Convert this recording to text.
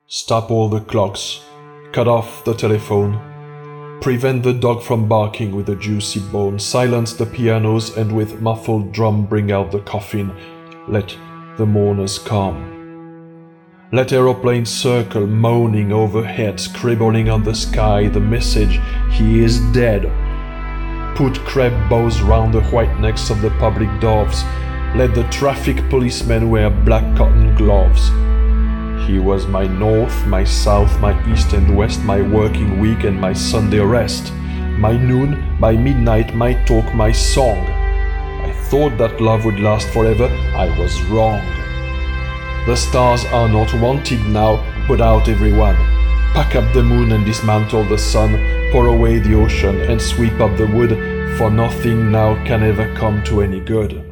Stop all the clocks, cut off the telephone, prevent the dog from barking with a juicy bone, silence the pianos, and with muffled drum bring out the coffin, let the mourners come. Let aeroplanes circle, moaning overhead, scribbling on the sky the message, he is dead. Put crepe bows round the white necks of the public doves, let the traffic policemen wear black cotton gloves. He was my north, my south, my east and west, my working week and my Sunday rest, my noon, my midnight, my talk, my song. I thought that love would last forever, I was wrong. The stars are not wanted now, put out everyone. Pack up the moon and dismantle the sun, pour away the ocean and sweep up the wood, for nothing now can ever come to any good.